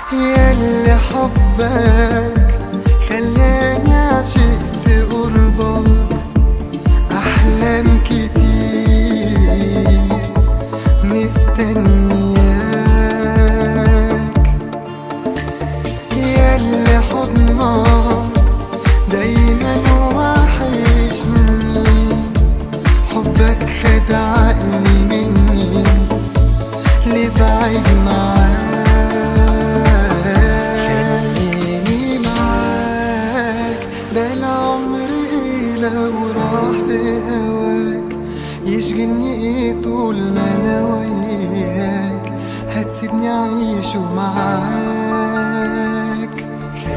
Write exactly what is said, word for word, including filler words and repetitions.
ياللي حبك خلاني عشقت قربك، أحلام كتير مستنياك، ياللي حضنك دايما وحشني، حبك خد عقلي مني لبعيد معاك. خليني معاك ده العمر ايه لو راح في هواك، يشغلني ايه طول ما انا وياك، هتسيبني اعيشه معاك.